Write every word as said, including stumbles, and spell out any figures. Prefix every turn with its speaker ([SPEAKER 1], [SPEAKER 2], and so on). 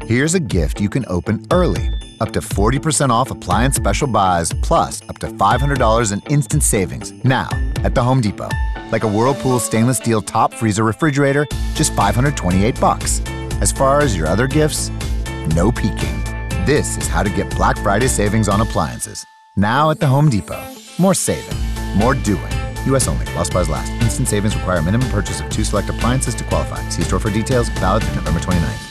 [SPEAKER 1] Here's a gift you can open early. Up to forty percent off appliance special buys, plus up to five hundred dollars in instant savings now at the Home Depot. Like a Whirlpool stainless steel top freezer refrigerator, just five hundred twenty-eight bucks. As far as your other gifts, no peeking. This is how to get Black Friday savings on appliances. Now at the Home Depot. More saving, more doing. U S only, while supplies last. Instant savings require a minimum purchase of two select appliances to qualify. See store for details, valid through November twenty-ninth.